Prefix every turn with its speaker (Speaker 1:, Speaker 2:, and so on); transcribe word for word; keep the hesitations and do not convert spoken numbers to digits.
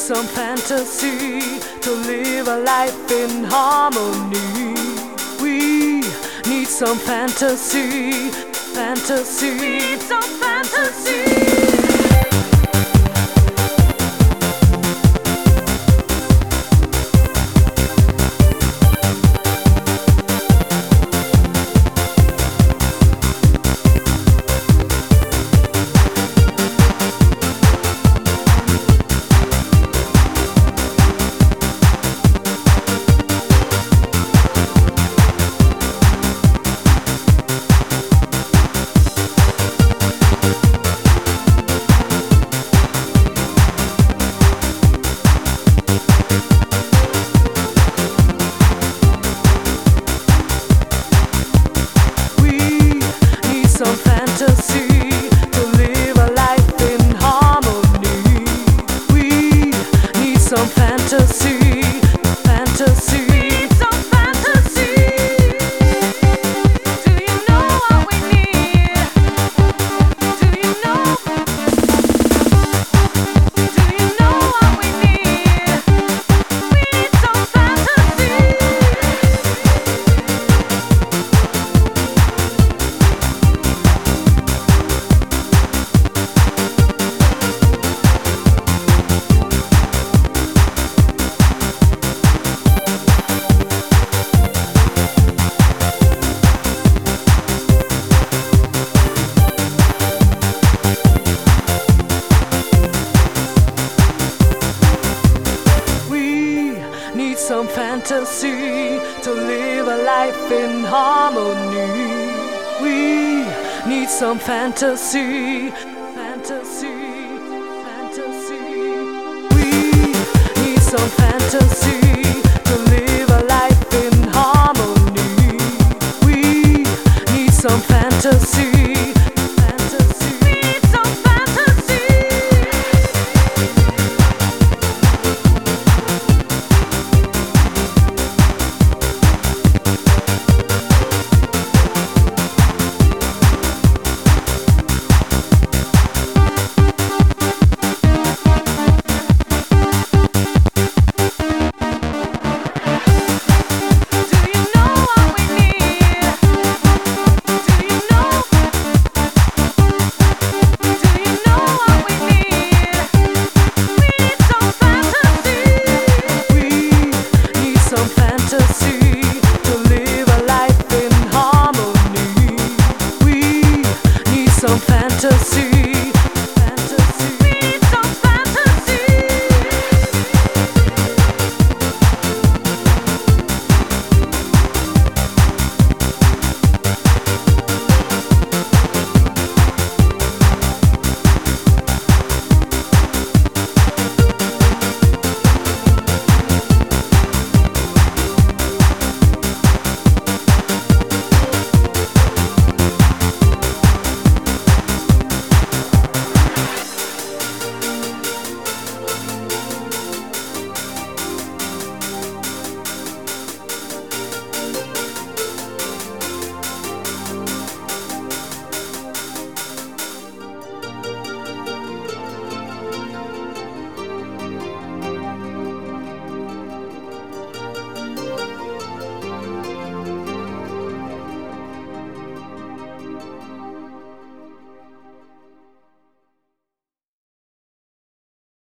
Speaker 1: some fantasy to live a life in harmony. We need some fantasy, fantasy, we need some fantasy. Some fantasy to live a life in harmony. We need some fantasy, fantasy. We need some fantasy. Do you know what we need? Do you know? Do you know what we need? We need some fantasy. Need some fantasy to live a life in harmony. We need some fantasy, fantasy, fantasy. We need some fantasy.